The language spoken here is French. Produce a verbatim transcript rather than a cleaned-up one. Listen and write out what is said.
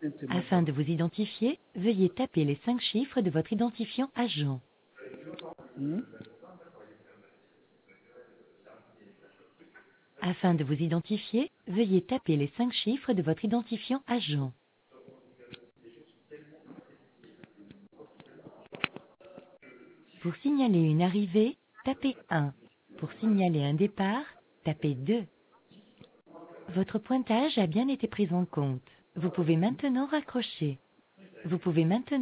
Afin de vous identifier, veuillez taper les cinq chiffres de votre identifiant agent. Hmm? Afin de vous identifier, veuillez taper les cinq chiffres de votre identifiant agent. Pour signaler une arrivée, tapez un. Pour signaler un départ, tapez deux. Votre pointage a bien été pris en compte. Vous pouvez maintenant raccrocher. Vous pouvez maintenant